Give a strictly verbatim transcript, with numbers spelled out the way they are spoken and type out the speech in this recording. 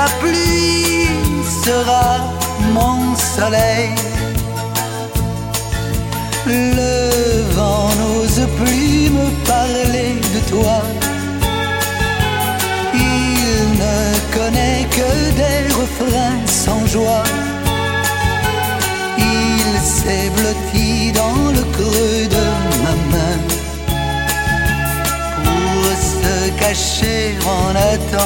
la pluie sera mon soleil. Le vent n'ose plus me parler de toi. Il ne connaît que des refrains sans joie. Il s'est blotti dans le creux de ma main pour se cacher en attendant.